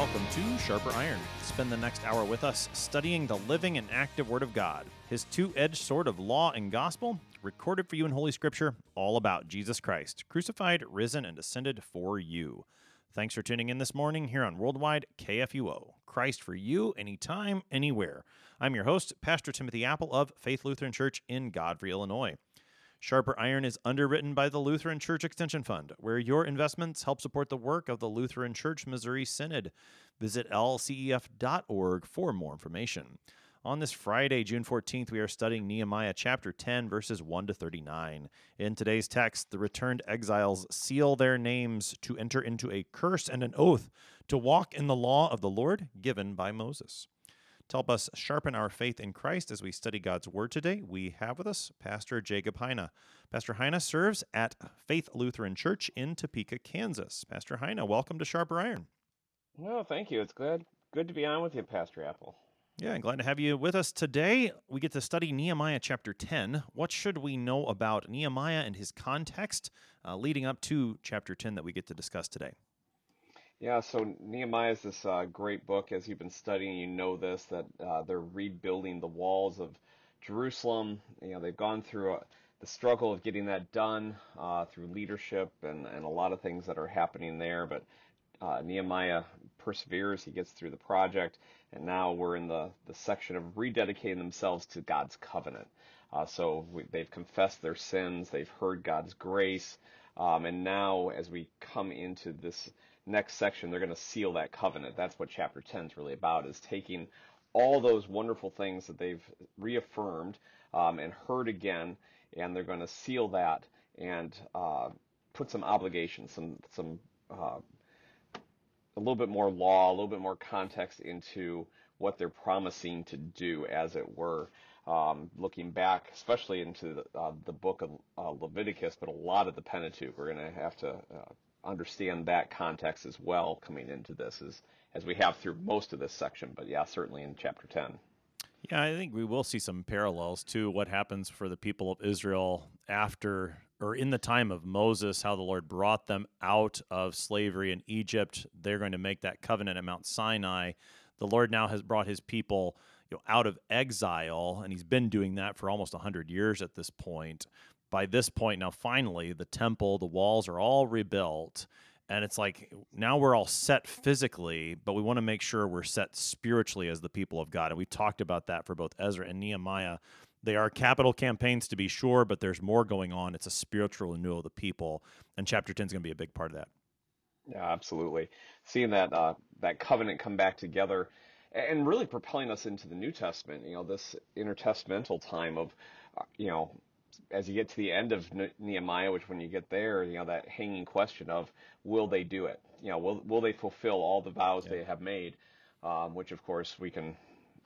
welcome to Sharper Iron. Spend the next hour with us studying the living and active Word of God, His two-edged sword of law and gospel, recorded for you in Holy Scripture, all about Jesus Christ, crucified, risen, and ascended for you. Thanks for tuning in this morning here on Worldwide KFUO. Christ for you, anytime, anywhere. I'm your host, Pastor Timothy Apple of Faith Lutheran Church in Godfrey, Illinois. Sharper Iron is underwritten by the Lutheran Church Extension Fund, where your investments help support the work of the Lutheran Church Missouri Synod. Visit lcef.org for more information. On this Friday, June 14th, we are studying Nehemiah chapter 10, verses 1 to 39. In today's text, the returned exiles seal their names to enter into a curse and an oath to walk in the law of the Lord given by Moses. To help us sharpen our faith in Christ as we study God's Word today, we have with us Pastor Jacob Heine. Pastor Heine serves at Faith Lutheran Church in Topeka, Kansas. Pastor Heine, welcome to Sharper Iron. No, thank you. It's good to be on with you, Pastor Apple. Yeah, I'm glad to have you with us today. We get to study Nehemiah chapter 10. What should we know about Nehemiah and his context leading up to chapter 10 that we get to discuss today? Yeah, so Nehemiah is this great book. As you've been studying, you know this, that they're rebuilding the walls of Jerusalem. You know, they've gone through the struggle of getting that done through leadership and a lot of things that are happening there. But Nehemiah perseveres. He gets through the project. And now we're in the section of rededicating themselves to God's covenant. They've confessed their sins. They've heard God's grace. And now as we come into this next section, they're going to seal that covenant. That's what chapter 10 is really about, is taking all those wonderful things that they've reaffirmed and heard again, and they're going to seal that and put some obligations, a little bit more law, a little bit more context into what they're promising to do, as it were. Looking back, especially into the book of Leviticus, but a lot of the Pentateuch, we're going to have to understand that context as well coming into this, as we have through most of this section. But yeah, certainly in chapter 10. Yeah, I think we will see some parallels to what happens for the people of Israel after or in the time of Moses, how the Lord brought them out of slavery in Egypt. They're going to make that covenant at Mount Sinai. The Lord now has brought his people out of exile, and he's been doing that for almost 100 years at this point. By this point, now finally, the temple, the walls are all rebuilt, and it's like now we're all set physically, but we want to make sure we're set spiritually as the people of God. And we talked about that for both Ezra and Nehemiah. They are capital campaigns, to be sure, but there's more going on. It's a spiritual renewal of the people, and chapter 10 is going to be a big part of that. Yeah, absolutely. Seeing that covenant come back together and really propelling us into the New Testament, this intertestamental time of, as you get to the end of Nehemiah, which when you get there, that hanging question of, will they do it? Will they fulfill all the vows they have made? Which of course we can,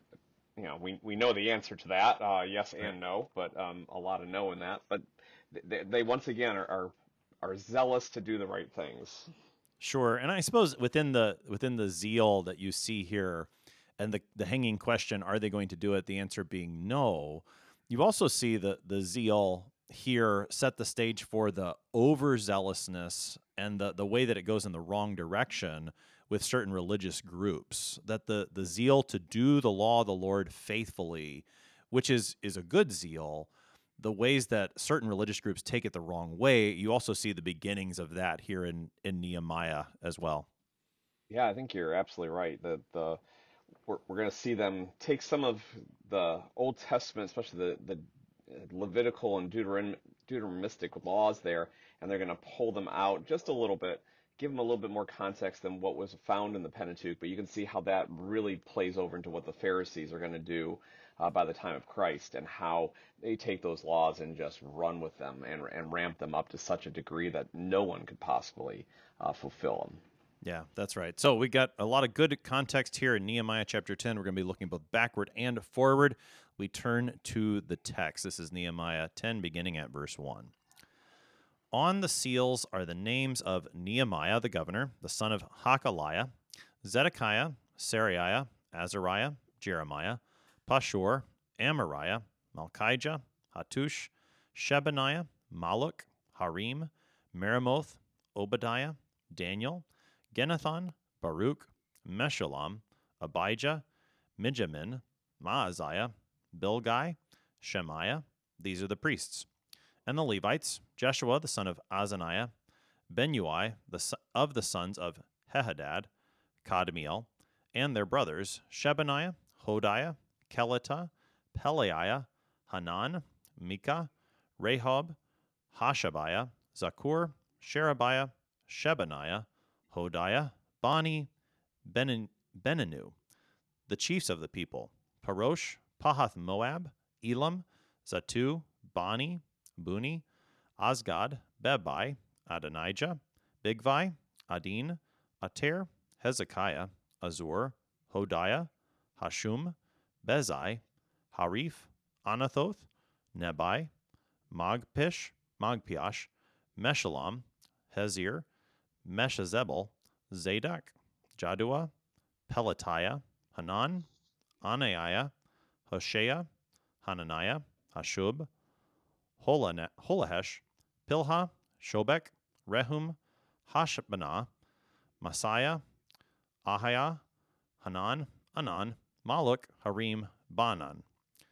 we know the answer to that, yes and no, but a lot of no in that. But they once again are zealous to do the right things. Sure, and I suppose within the zeal that you see here, and the hanging question, are they going to do it? The answer being no. You also see the zeal here set the stage for the overzealousness and the way that it goes in the wrong direction with certain religious groups. That the zeal to do the law of the Lord faithfully, which is a good zeal, the ways that certain religious groups take it the wrong way, you also see the beginnings of that here in Nehemiah as well. Yeah, I think you're absolutely right. We're going to see them take some of the Old Testament, especially the Levitical and Deuteronomistic laws there, and they're going to pull them out just a little bit, give them a little bit more context than what was found in the Pentateuch. But you can see how that really plays over into what the Pharisees are going to do by the time of Christ, and how they take those laws and just run with them and ramp them up to such a degree that no one could possibly fulfill them. Yeah, that's right. So we got a lot of good context here in Nehemiah chapter 10. We're going to be looking both backward and forward. We turn to the text. This is Nehemiah 10, beginning at verse 1. On the seals are the names of Nehemiah the governor, the son of Hakaliah, Zedekiah, Seraiah, Azariah, Jeremiah, Pashur, Amariah, Malchijah, Hattush, Shebaniah, Maluk, Harim, Meremoth, Obadiah, Daniel, Genathon, Baruch, Meshullam, Abijah, Mijamin, Maaziah, Bilgai, Shemaiah. These are the priests. And the Levites, Jeshua the son of Azaniah, Benui of the sons of Hehadad, Kadmiel, and their brothers, Shebaniah, Hodiah, Kelita, Pelaiah, Hanan, Micah, Rehob, Hashabiah, Zakur, Sherebiah, Shebaniah, Hodiah, Bani, Beninu, the chiefs of the people, Parosh, Pahath Moab, Elam, Zatu, Bani, Buni, Azgad, Bebai, Adonijah, Bigvai, Adin, Ater, Hezekiah, Azur, Hodiah, Hashum, Bezai, Harif, Anathoth, Nebai, Magpish, Meshullam, Hezir, Meshezebel, Zadok, Jadua, Pelatiah, Hanan, Anaiah, Hoshea, Hananiah, Hashub, Holahesh, Pilha, Shobek, Rehum, Hashbanah, Messiah, Ahiah, Hanan, Anan, Maluk, Harim, Banan.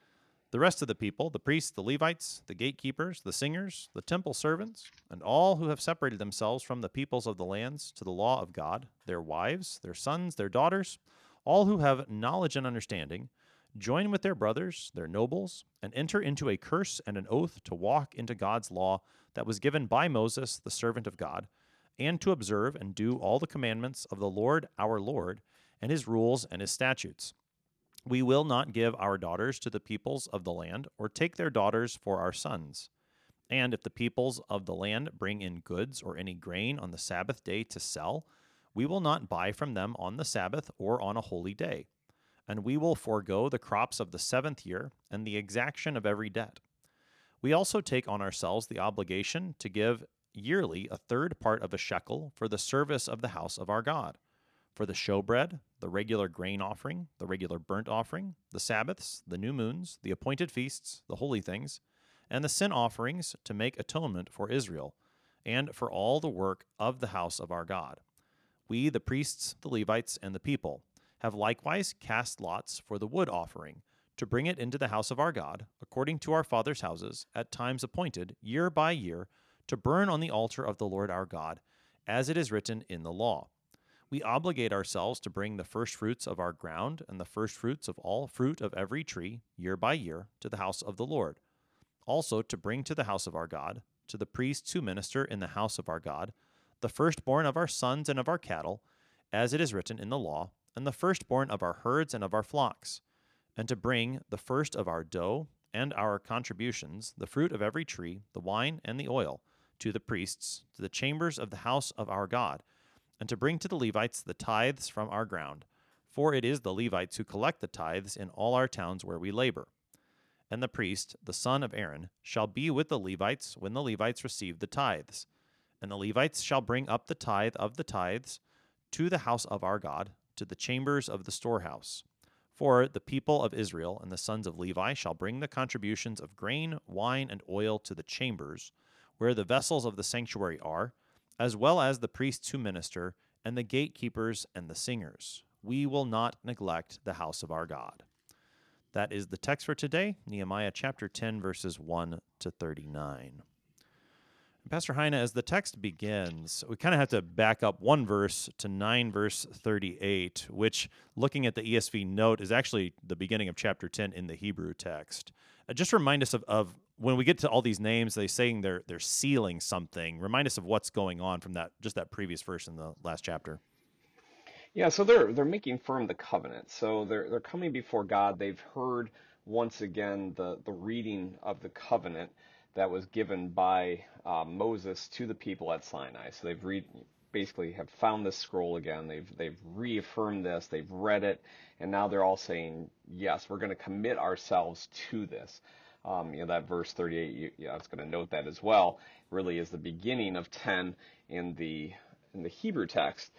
The rest of the people, the priests, the Levites, the gatekeepers, the singers, the temple servants, and all who have separated themselves from the peoples of the lands to the law of God, their wives, their sons, their daughters, all who have knowledge and understanding, join with their brothers, their nobles, and enter into a curse and an oath to walk into God's law that was given by Moses, the servant of God, and to observe and do all the commandments of the Lord our Lord, and his rules and his statutes. We will not give our daughters to the peoples of the land, or take their daughters for our sons. And if the peoples of the land bring in goods or any grain on the Sabbath day to sell, we will not buy from them on the Sabbath or on a holy day. And we will forego the crops of the 7th year and the exaction of every debt. We also take on ourselves the obligation to give yearly a third part of a shekel for the service of the house of our God, for the showbread, the regular grain offering, the regular burnt offering, the Sabbaths, the new moons, the appointed feasts, the holy things, and the sin offerings to make atonement for Israel, and for all the work of the house of our God. We, the priests, the Levites, and the people, have likewise cast lots for the wood offering, to bring it into the house of our God, according to our fathers' houses, at times appointed, year by year, to burn on the altar of the Lord our God, as it is written in the law. We obligate ourselves to bring the firstfruits of our ground and the firstfruits of all fruit of every tree, year by year, to the house of the Lord. Also to bring to the house of our God, to the priests who minister in the house of our God, the firstborn of our sons and of our cattle, as it is written in the law, and the firstborn of our herds and of our flocks, and to bring the first of our dough and our contributions, the fruit of every tree, the wine and the oil, to the priests, to the chambers of the house of our God, and to bring to the Levites the tithes from our ground, for it is the Levites who collect the tithes in all our towns where we labor. And the priest, the son of Aaron, shall be with the Levites when the Levites receive the tithes. And the Levites shall bring up the tithe of the tithes to the house of our God, to the chambers of the storehouse. For the people of Israel and the sons of Levi shall bring the contributions of grain, wine, and oil to the chambers, where the vessels of the sanctuary are, as well as the priests who minister, and the gatekeepers and the singers. We will not neglect the house of our God. That is the text for today, Nehemiah chapter 10, verses 1 to 39. Pastor Heine, as the text begins, we kind of have to back up one verse to 9, verse 38, which, looking at the ESV note, is actually the beginning of chapter 10 in the Hebrew text. Just remind us of when we get to all these names, they saying they're sealing something. Remind us of what's going on from that previous verse in the last chapter. Yeah, so they're making firm the covenant. So they're coming before God. They've heard once again the reading of the covenant that was given by Moses to the people at Sinai. So basically have found this scroll again. They've reaffirmed this. They've read it, and now they're all saying, yes, we're going to commit ourselves to this. That verse 38. I was going to note that as well. Really is the beginning of 10 in the Hebrew text.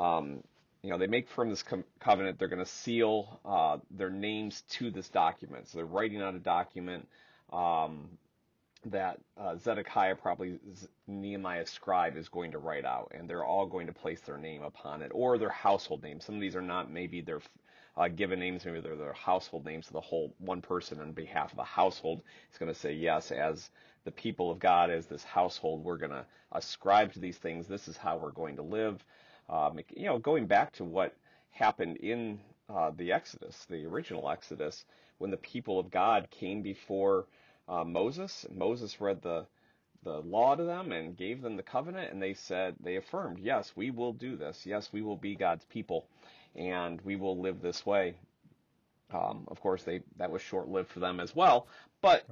They make firm this covenant. They're going to seal their names to this document. So they're writing out a document. that Zedekiah, probably Nehemiah's scribe, is going to write out, and they're all going to place their name upon it, or their household name. Some of these are not maybe their given names, maybe they're their household names. So the whole one person on behalf of the household is going to say, yes, as the people of God, as this household, we're going to ascribe to these things. This is how we're going to live. Going back to what happened in the Exodus, the original Exodus, when the people of God came before Moses. Moses read the law to them and gave them the covenant, and they affirmed, yes, we will do this. Yes, we will be God's people, and we will live this way. Of course, that was short-lived for them as well, but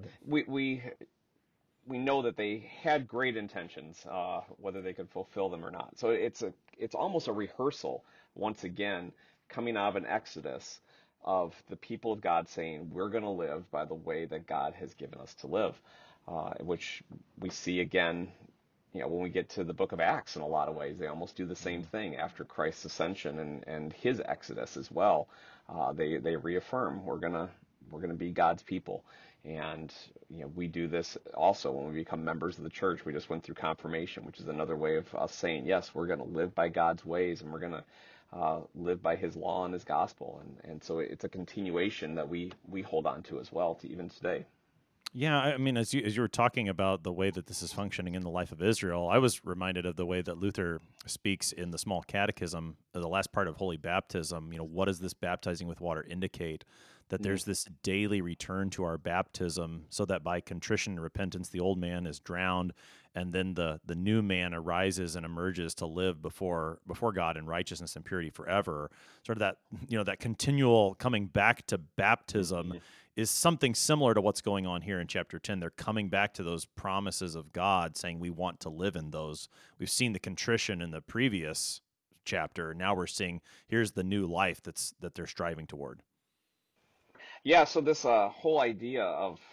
we know that they had great intentions, whether they could fulfill them or not. So it's almost a rehearsal once again, coming out of an Exodus, of the people of God saying, we're going to live by the way that God has given us to live, which we see again, when we get to the book of Acts. In a lot of ways, they almost do the same thing after Christ's ascension and his Exodus as well. They reaffirm, we're going to be God's people. And we do this also when we become members of the church. We just went through confirmation, which is another way of us saying, yes, we're going to live by God's ways, and we're going to live by his law and his gospel. And so it's a continuation that we hold on to as well, to even today. Yeah, I mean, as you were talking about the way that this is functioning in the life of Israel, I was reminded of the way that Luther speaks in the Small Catechism, the last part of Holy Baptism. What does this baptizing with water indicate? That there's this daily return to our baptism, so that by contrition and repentance, the old man is drowned, and then the new man arises and emerges to live before God in righteousness and purity forever. Sort of that that continual coming back to baptism is something similar to what's going on here in chapter 10. They're coming back to those promises of God, saying we want to live in those. We've seen the contrition in the previous chapter. Now we're seeing here's the new life that they're striving toward. Yeah, so this whole idea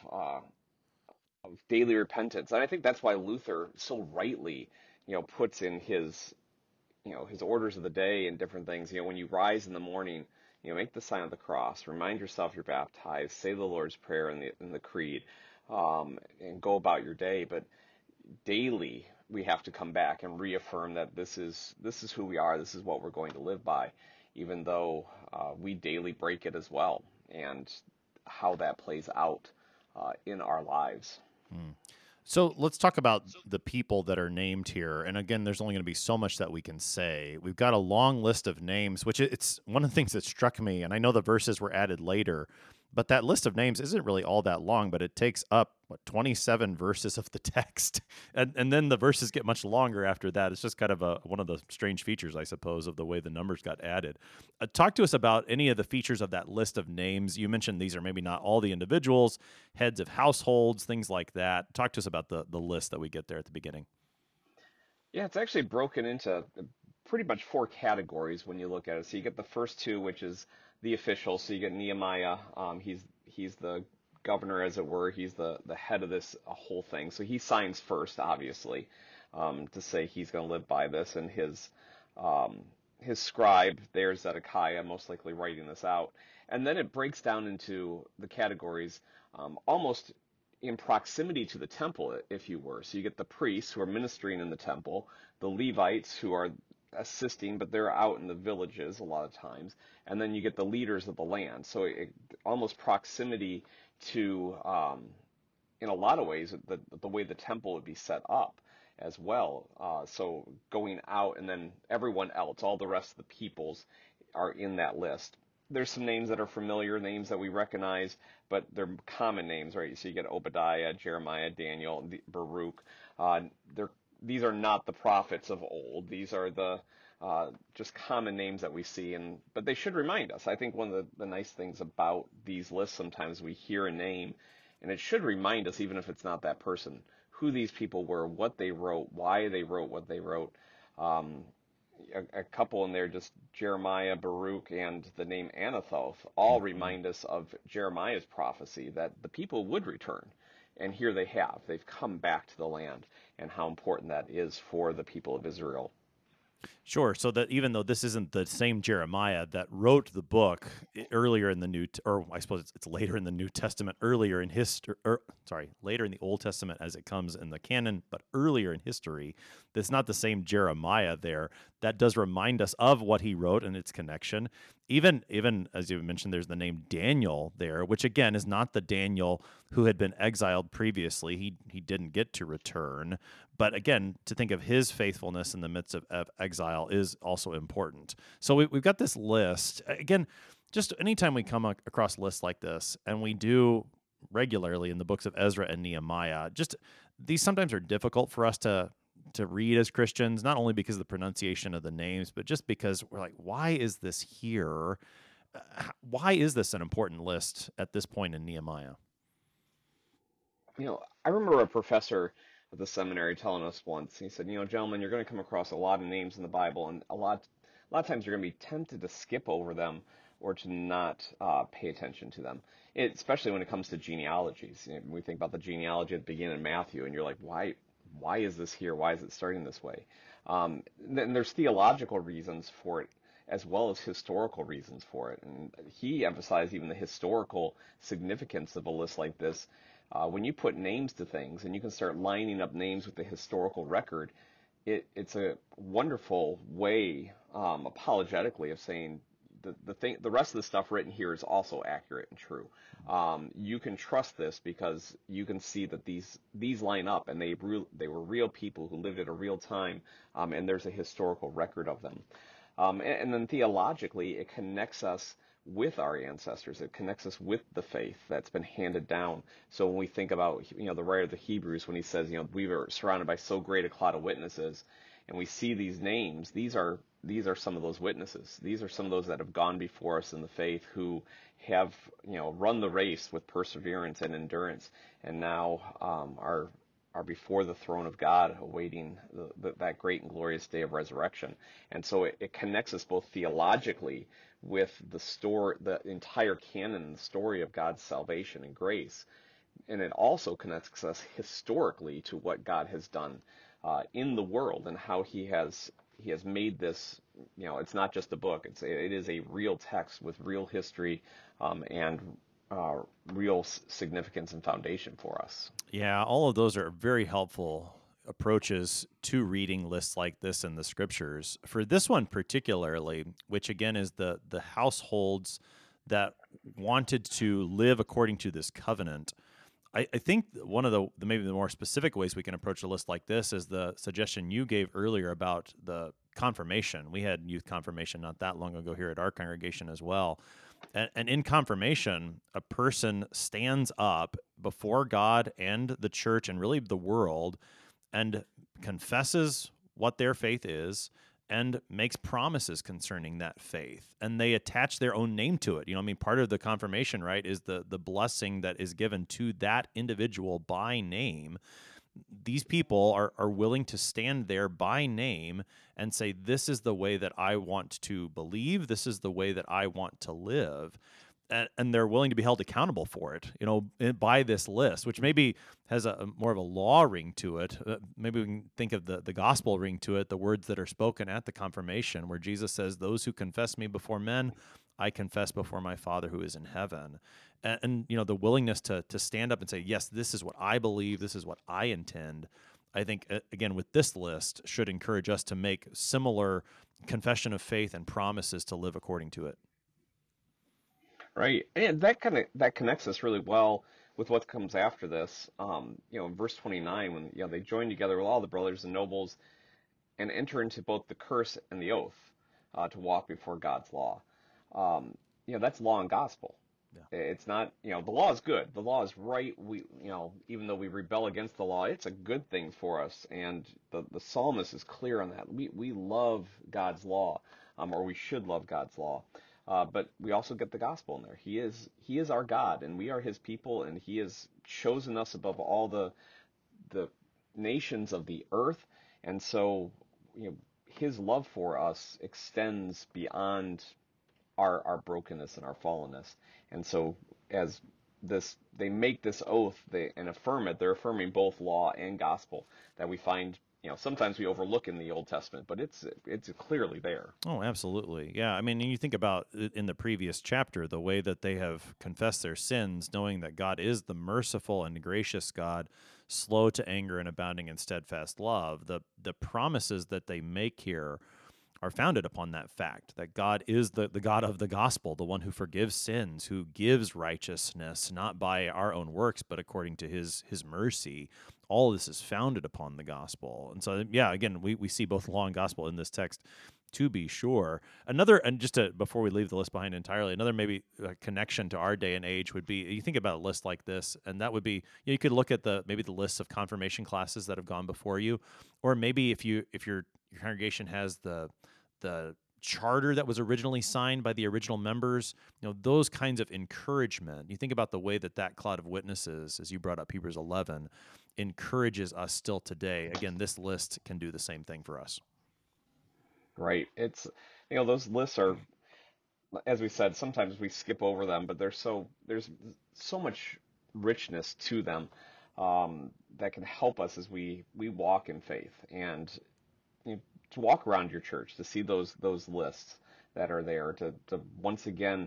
of daily repentance, and I think that's why Luther so rightly, puts in his orders of the day and different things. When you rise in the morning, make the sign of the cross, remind yourself you're baptized, say the Lord's Prayer in the Creed, and go about your day. But daily, we have to come back and reaffirm that this is who we are, this is what we're going to live by, even though we daily break it as well, and how that plays out in our lives. So let's talk about the people that are named here. And again, there's only going to be so much that we can say. We've got a long list of names, which it's one of the things that struck me. And I know the verses were added later, but that list of names isn't really all that long, but it takes up 27 verses of the text. And then the verses get much longer after that. It's just kind of one of the strange features, I suppose, of the way the numbers got added. Talk to us about any of the features of that list of names. You mentioned these are maybe not all the individuals, heads of households, things like that. Talk to us about the list that we get there at the beginning. Yeah, it's actually broken into pretty much four categories when you look at it. So you get the first two, which is the officials. So you get Nehemiah. He's the governor, as it were. He's the head of this whole thing. So he signs first, obviously, to say he's going to live by this. And his scribe, there's Zedekiah, most likely writing this out. And then it breaks down into the categories almost in proximity to the temple, if you were. So you get the priests who are ministering in the temple, the Levites who are assisting, but they're out in the villages a lot of times, and then you get the leaders of the land. So almost proximity to, in a lot of ways, the way the temple would be set up as well. So going out, and then everyone else, all the rest of the peoples are in that list. There's some names that are familiar, names that we recognize, but they're common names, right? So you get Obadiah, Jeremiah, Daniel, Baruch. These are not the prophets of old. These are the just common names that we see, but they should remind us. I think one of the nice things about these lists, sometimes we hear a name, and it should remind us, even if it's not that person, who these people were, what they wrote, why they wrote what they wrote. A couple in there, just Jeremiah, Baruch, and the name Anathoth, all remind us of Jeremiah's prophecy that the people would return. And here they have. They've come back to the land, and how important that is for the people of Israel. Sure. So that even though this isn't the same Jeremiah that wrote the book earlier in the or I suppose it's later in the New Testament, earlier in history, later in the Old Testament as it comes in the canon, but earlier in history, that's not the same Jeremiah there. That does remind us of what he wrote and its connection. Even as you mentioned, there's the name Daniel there, which again is not the Daniel who had been exiled previously. He didn't get to return. But again, to think of his faithfulness in the midst of exile is also important. So we've got this list. Again, just anytime we come across lists like this, and we do regularly in the books of Ezra and Nehemiah, just these sometimes are difficult for us to read as Christians, not only because of the pronunciation of the names, but just because we're like, why is this here? Why is this an important list at this point in Nehemiah? I remember a professor at the seminary telling us once, he said, gentlemen, you're going to come across a lot of names in the Bible, and a lot of times you're going to be tempted to skip over them or to not pay attention to them. Especially when it comes to genealogies. We think about the genealogy at the beginning of Matthew, and you're like, why is this here? Why is it starting this way? Then there's theological reasons for it as well as historical reasons for it. And he emphasized even the historical significance of a list like this. When you put names to things and you can start lining up names with the historical record, it's a wonderful way, apologetically, of saying the rest of the stuff written here is also accurate and true. You can trust this because you can see that these line up, and they were real people who lived at a real time, and there's a historical record of them. And then theologically, it connects us with our ancestors. It connects us with the faith that's been handed down. So when we think about, the writer of the Hebrews, when he says, we were surrounded by so great a cloud of witnesses, and we see these names, these are some of those witnesses. These are some of those that have gone before us in the faith, who have, run the race with perseverance and endurance, and now are before the throne of God, awaiting that great and glorious day of resurrection. And so it connects us both theologically with the entire canon, the story of God's salvation and grace, and it also connects us historically to what God has done in the world, and how He has made this. It's not just a book; it is a real text with real history and real significance and foundation for us. Yeah, all of those are very helpful approaches to reading lists like this in the scriptures. For this one particularly, which again is the households that wanted to live according to this covenant, I think one of the maybe the more specific ways we can approach a list like this is the suggestion you gave earlier about the confirmation. We had youth confirmation not that long ago here at our congregation as well. And in confirmation, a person stands up before God and the church and really the world and confesses what their faith is and makes promises concerning that faith. And they attach their own name to it. Part of the confirmation, right, is the blessing that is given to that individual by name. These people are willing to stand there by name and say, this is the way that I want to believe. This is the way that I want to live. And they're willing to be held accountable for it, by this list, which maybe has a more of a law ring to it. Maybe we can think of the gospel ring to it, the words that are spoken at the confirmation, where Jesus says, those who confess me before men, I confess before my Father who is in heaven. And the willingness to stand up and say, yes, this is what I believe, this is what I intend, I think, again, with this list, should encourage us to make similar confession of faith and promises to live according to it. Right, and that connects us really well with what comes after this. In verse 29, when they join together with all the brothers and nobles and enter into both the curse and the oath to walk before God's law. That's law and gospel. Yeah. It's not, the law is good. The law is right. Even though we rebel against the law, it's a good thing for us. And the psalmist is clear on that. We love God's law, or we should love God's law. But we also get the gospel in there. He is our God, and we are His people, and He has chosen us above all the nations of the earth. And so, His love for us extends beyond our brokenness and our fallenness. And so, as they make this oath and affirm it, they're affirming both law and gospel, that we find sometimes we overlook in the Old Testament, but it's clearly there. Oh, absolutely. Yeah. I mean, you think about in the previous chapter, the way that they have confessed their sins, knowing that God is the merciful and gracious God, slow to anger and abounding in steadfast love. The promises that they make here are founded upon that fact that God is the God of the gospel, the one who forgives sins, who gives righteousness, not by our own works, but according to his mercy. All this is founded upon the gospel. And so, yeah, again, we see both law and gospel in this text, to be sure. Another, and just to, before we leave the list behind entirely, another maybe connection to our day and age would be, you think about a list like this, and that would be, you could look at maybe the lists of confirmation classes that have gone before you, or maybe if your congregation has the charter that was originally signed by the original members, those kinds of encouragement. You think about the way that cloud of witnesses, as you brought up Hebrews 11, encourages us still today. Again, this list can do the same thing for us. Right. Those lists are, as we said, sometimes we skip over them, but there's so much richness to them, that can help us as we walk in faith, and to walk around your church, to see those lists that are there, to once again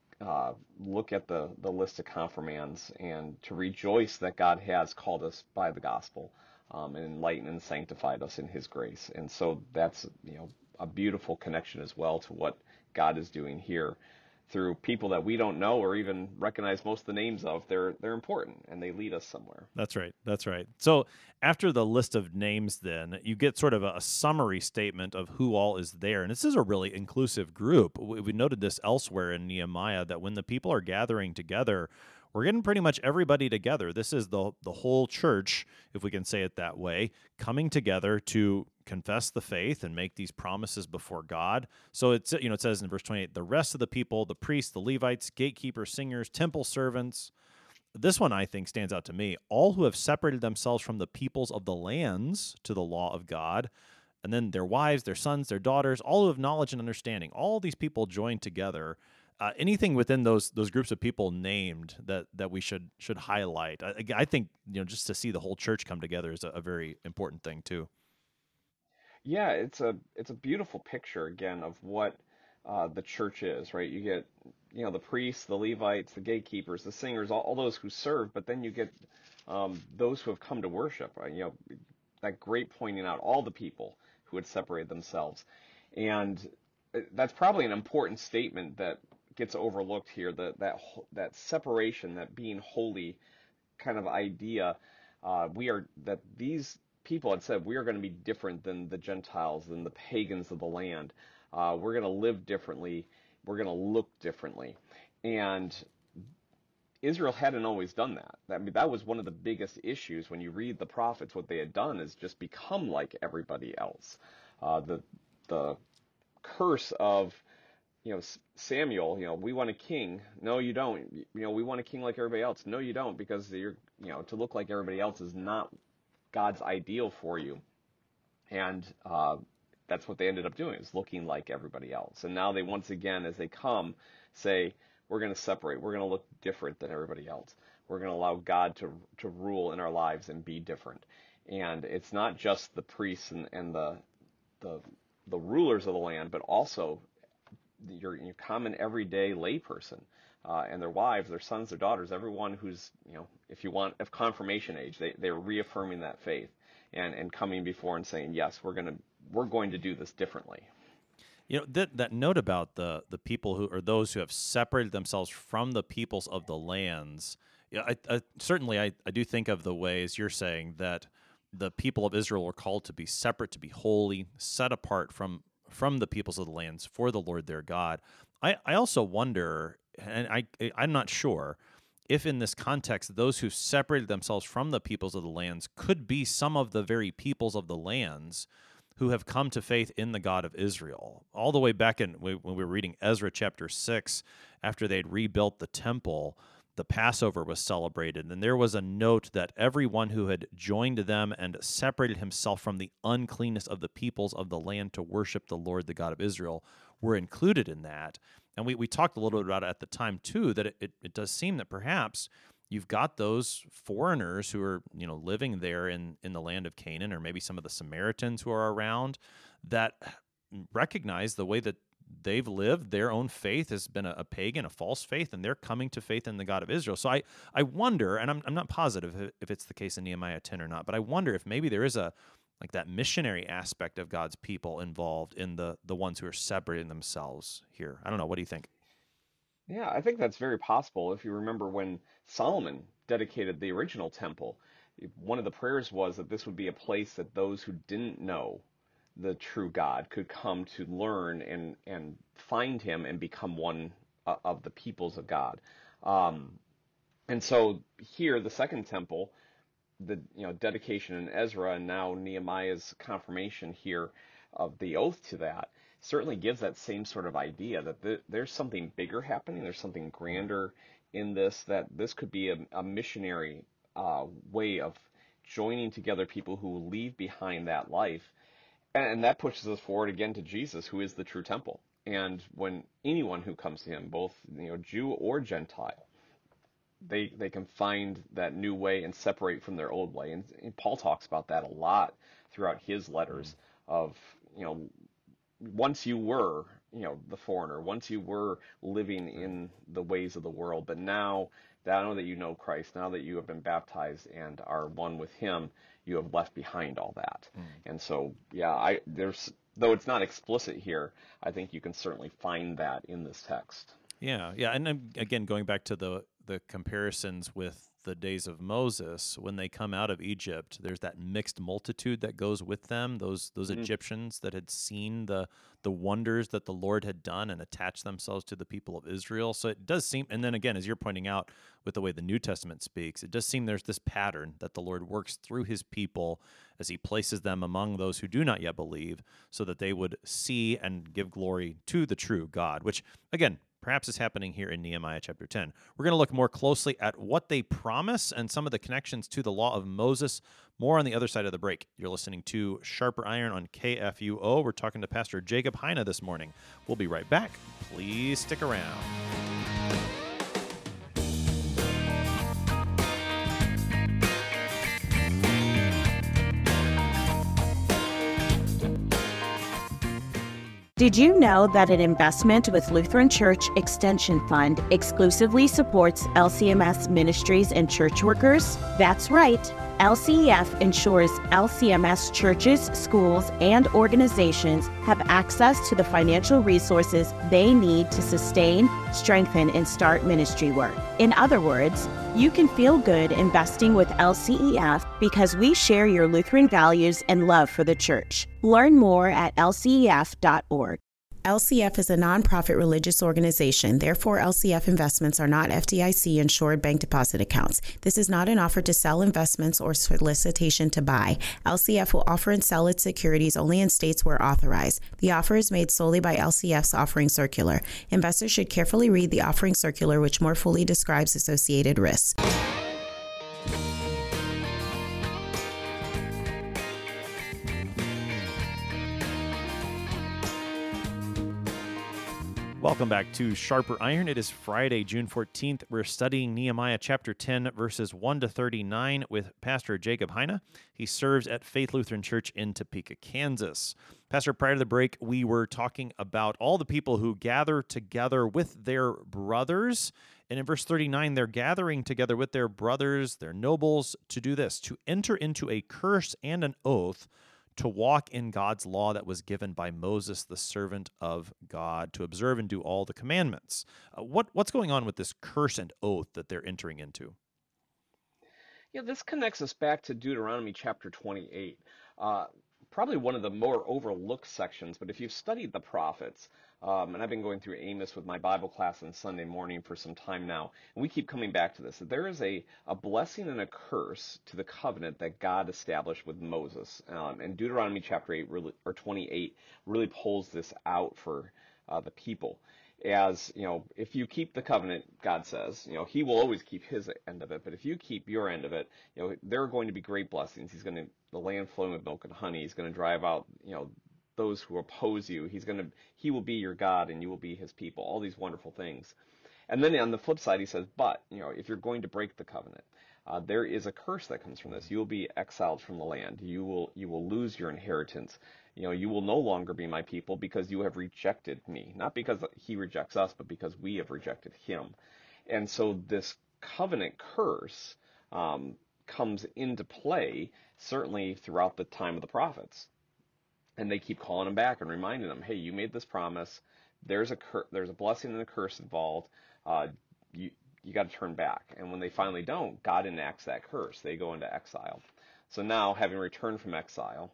look at the list of confirmands, and to rejoice that God has called us by the gospel, and enlightened and sanctified us in His grace. And so that's a beautiful connection as well to what God is doing here through people that we don't know or even recognize most of the names of. They're important, and they lead us somewhere. That's right. That's right. So after the list of names, then you get sort of a summary statement of who all is there. And this is a really inclusive group. We noted this elsewhere in Nehemiah, that when the people are gathering together, we're getting pretty much everybody together. This is the whole church, if we can say it that way, coming together to confess the faith and make these promises before God. So it says in verse 28, the rest of the people, the priests, the Levites, gatekeepers, singers, temple servants. This one I think stands out to me. All who have separated themselves from the peoples of the lands to the law of God, and then their wives, their sons, their daughters, all who have knowledge and understanding. All these people joined together. Anything within those groups of people named that we should highlight. I think just to see the whole church come together is a very important thing too. Yeah, it's a beautiful picture again of what the church is, right? You get the priests, the Levites, the gatekeepers, the singers, all those who serve, but then you get those who have come to worship, right? That great pointing out all the people who had separated themselves, and that's probably an important statement that gets overlooked here. That separation, that being holy kind of idea. That these people had said, we are going to be different than the Gentiles, than the pagans of the land. We're going to live differently. We're going to look differently. And Israel hadn't always done that. I mean, that was one of the biggest issues when you read the prophets. What they had done is just become like everybody else. The curse of Samuel, we want a king. No, you don't. We want a king like everybody else. No, you don't, because to look like everybody else is not God's ideal for you. And that's what they ended up doing, is looking like everybody else. And now they, once again, as they come, say, we're going to separate. We're going to look different than everybody else. We're going to allow God to rule in our lives and be different. And it's not just the priests and the rulers of the land, but also your common everyday layperson, and their wives, their sons, their daughters, everyone who's, if you want, of confirmation age, they're reaffirming that faith and coming before and saying, yes, we're going to do this differently. That note about the people who are those who have separated themselves from the peoples of the lands. Yeah, I do think of the ways you're saying that the people of Israel were called to be separate, to be holy, set apart from the peoples of the lands for the Lord their God. I also wonder, and I'm not sure, if in this context, those who separated themselves from the peoples of the lands could be some of the very peoples of the lands who have come to faith in the God of Israel. All the way back when we were reading Ezra chapter 6, after they'd rebuilt the temple, the Passover was celebrated, and there was a note that everyone who had joined them and separated himself from the uncleanness of the peoples of the land to worship the Lord, the God of Israel, were included in that. And we talked a little bit about it at the time, too, that it does seem that perhaps you've got those foreigners who are, living there in the land of Canaan, or maybe some of the Samaritans who are around, that recognize the way that they've lived. Their own faith has been a pagan, a false faith, and they're coming to faith in the God of Israel. So I wonder, and I'm not positive if it's the case in Nehemiah 10 or not, but I wonder if maybe there is like that missionary aspect of God's people involved in the ones who are separating themselves here. I don't know. What do you think? Yeah, I think that's very possible. If you remember when Solomon dedicated the original temple, one of the prayers was that this would be a place that those who didn't know the true God could come to learn and find him and become one of the peoples of God. Um, and so here, the second temple, the dedication in Ezra, and now Nehemiah's confirmation here of the oath to that certainly gives that same sort of idea that there's something bigger happening, there's something grander in this, that this could be a missionary way of joining together people who will leave behind that life, and that pushes us forward again to Jesus, who is the true temple. And when anyone who comes to him, both Jew or Gentile, they can find that new way and separate from their old way. And Paul talks about that a lot throughout his letters of, once you were, the foreigner, once you were living in the ways of the world, but now that you know Christ, now that you have been baptized and are one with him, you have left behind all that. And so, yeah, though it's not explicit here, I think you can certainly find that in this text. Yeah, yeah, and then, again, going back to the comparisons with the days of Moses, when they come out of Egypt, there's that mixed multitude that goes with them. Those Egyptians that had seen the wonders that the Lord had done and attached themselves to the people of Israel. So it does seem, and then again, as you're pointing out, with the way the New Testament speaks, it does seem there's this pattern that the Lord works through his people as he places them among those who do not yet believe, so that they would see and give glory to the true God, which, again, perhaps is happening here in Nehemiah chapter 10. We're going to look more closely at what they promise and some of the connections to the law of Moses, more on the other side of the break. You're listening to Sharper Iron on KFUO. We're talking to Pastor Jacob Heine this morning. We'll be right back. Please stick around. Did you know that an investment with Lutheran Church Extension Fund exclusively supports LCMS ministries and church workers? That's right. LCEF ensures LCMS churches, schools, and organizations have access to the financial resources they need to sustain, strengthen, and start ministry work. In other words, you can feel good investing with LCEF because we share your Lutheran values and love for the church. Learn more at lcef.org. LCF is a nonprofit religious organization. Therefore, LCF investments are not FDIC insured bank deposit accounts. This is not an offer to sell investments or solicitation to buy. LCF will offer and sell its securities only in states where authorized. The offer is made solely by LCF's offering circular. Investors should carefully read the offering circular, which more fully describes associated risks. Welcome back to Sharper Iron. It is Friday, June 14th. We're studying Nehemiah chapter 10, verses 1 to 39 with Pastor Jacob Heine. He serves at Faith Lutheran Church in Topeka, Kansas. Pastor, prior to the break, we were talking about all the people who gather together with their brothers. And in verse 39, they're gathering together with their brothers, their nobles, to do this, to enter into a curse and an oath, to walk in God's law that was given by Moses, the servant of God, to observe and do all the commandments. What's going on with this curse and oath that they're entering into? Yeah, this connects us back to Deuteronomy chapter 28. Probably one of the more overlooked sections, but if you've studied the prophets, and I've been going through Amos with my Bible class on Sunday morning for some time now, and we keep coming back to this, that there is a blessing and a curse to the covenant that God established with Moses. And Deuteronomy chapter 8 really, or 28 really pulls this out for the people. As if you keep the covenant, God says, he will always keep his end of it, but if you keep your end of it, there are going to be great blessings. The land flowing with milk and honey. He's going to drive out, those who oppose you. He will be your God and you will be his people. All these wonderful things. And then on the flip side, he says, but, if you're going to break the covenant, there is a curse that comes from this. You will be exiled from the land. You will lose your inheritance. You will no longer be my people because you have rejected me. Not because he rejects us, but because we have rejected him. And so this covenant curse comes into play, certainly throughout the time of the prophets. And they keep calling him back and reminding him, hey, you made this promise. There's a blessing and a curse involved. You got to turn back. And when they finally don't, God enacts that curse. They go into exile. So now, having returned from exile,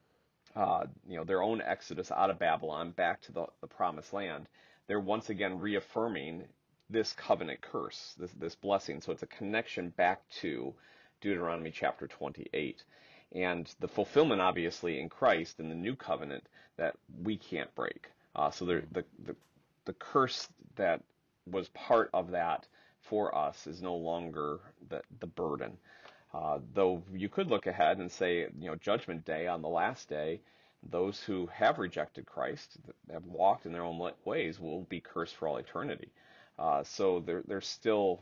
their own exodus out of Babylon back to the promised land, they're once again reaffirming this covenant curse, this blessing. So it's a connection back to Deuteronomy chapter 28. And the fulfillment, obviously, in Christ, in the new covenant, that we can't break. So the curse that was part of that for us is no longer the burden. Though you could look ahead and say, Judgment Day, on the last day, those who have rejected Christ, have walked in their own ways, will be cursed for all eternity. So there's still,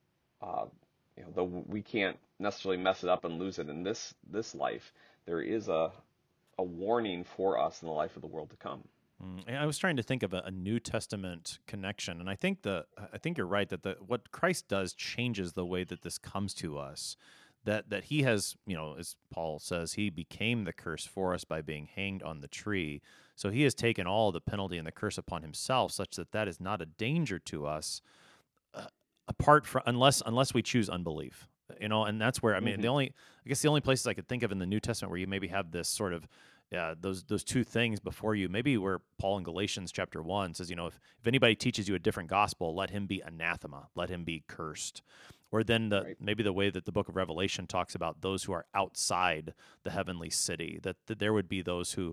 though we can't necessarily mess it up and lose it in this life, there is a warning for us in the life of the world to come. I was trying to think of a New Testament connection, and I think you're right that what Christ does changes the way that this comes to us. That he has, as Paul says, he became the curse for us by being hanged on the tree. So he has taken all the penalty and the curse upon himself, such that is not a danger to us, apart from unless we choose unbelief. And that's where Mm-hmm. the only places I could think of in the New Testament where you maybe have this sort of those two things before you, maybe where Paul in Galatians chapter 1 says, if anybody teaches you a different gospel, let him be anathema, let him be cursed. Or then maybe the way that the book of Revelation talks about those who are outside the heavenly city, that there would be those who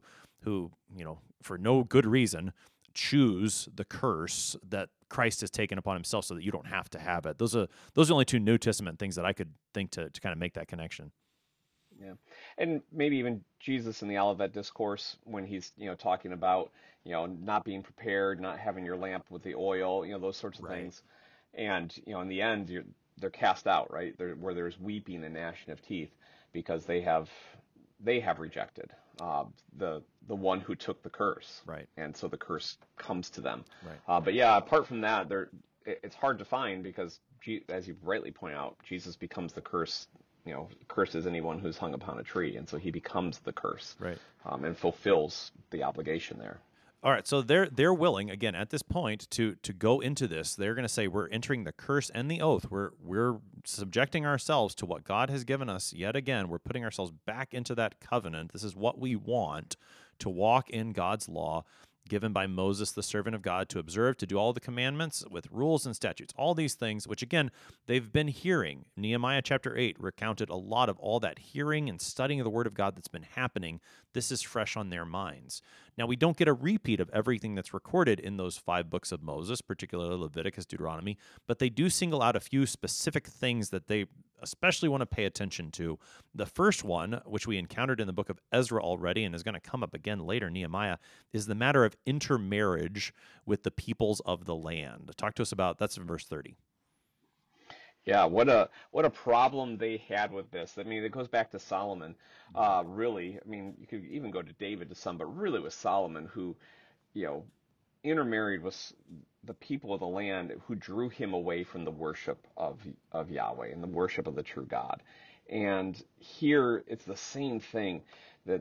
for no good reason choose the curse that Christ has taken upon himself so that you don't have to have it. Those are the only two New Testament things that I could think to kind of make that connection. Yeah. And maybe even Jesus in the Olivet Discourse, when he's, talking about, not being prepared, not having your lamp with the oil, those sorts of things. And, in the end, they're cast out, right? Where there's weeping and gnashing of teeth because they have rejected the one who took the curse. Right. And so the curse comes to them. Right. But yeah, apart from that, it's hard to find because, as you rightly point out, Jesus becomes the curse. Curses anyone who's hung upon a tree, and so he becomes the curse, right, and fulfills the obligation there. All right, so they're willing again at this point to go into this. They're going to say we're entering the curse and the oath. We're subjecting ourselves to what God has given us. Yet again, we're putting ourselves back into that covenant. This is what we want, to walk in God's law, given by Moses, the servant of God, to observe, to do all the commandments with rules and statutes, all these things, which again, they've been hearing. Nehemiah chapter 8 recounted a lot of all that hearing and studying of the word of God that's been happening. This is fresh on their minds. Now, we don't get a repeat of everything that's recorded in those 5 books of Moses, particularly Leviticus, Deuteronomy, but they do single out a few specific things that they especially want to pay attention to. The first one, which we encountered in the book of Ezra already and is going to come up again later, Nehemiah, is the matter of intermarriage with the peoples of the land. Talk to us about, that's in verse 30. Yeah, what a problem they had with this. It goes back to Solomon, really. You could even go to David to some, but really it was Solomon who, intermarried with the people of the land who drew him away from the worship of Yahweh and the worship of the true God. And here it's the same thing, that